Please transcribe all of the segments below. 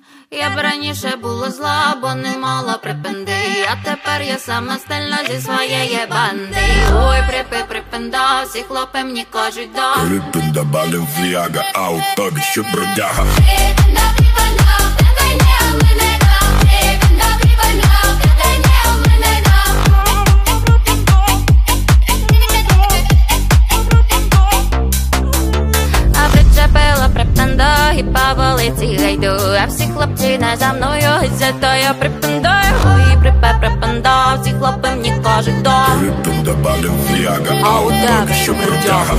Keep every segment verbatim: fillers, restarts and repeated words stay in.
Я б раніше була зла, бо не мала припинди. А тепер я сама стильна зі своєї банди. Ой, припи, припинда, всі хлопи мені кажуть да. Припинда, балів віага, а у тобі що бродяга. Припинда, і по вулиці гайду, а всі хлопці не за мною, і зато я припиндаю. Ой, припе, припинда, всі хлопи мені кажуть да. Припинда, балів віага, а у тобі що бродяга.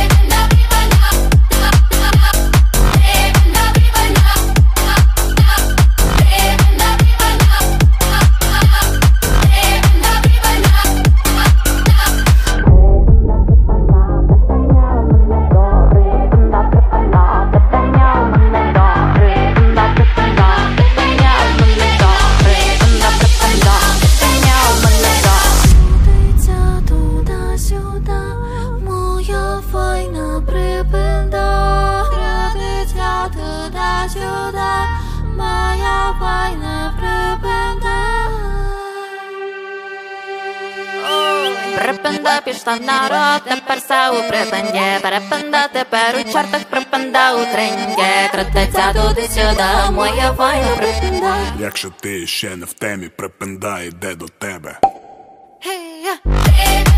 Моя файна припинда. Припинда пішла в народ, тепер все у припинді. Припинда тепер у чортах, припинда у тренді. Крадеться туди-сюди, моя файна припинда. Якщо ти ще не в темі, припинда йде до тебе. Hey, yeah.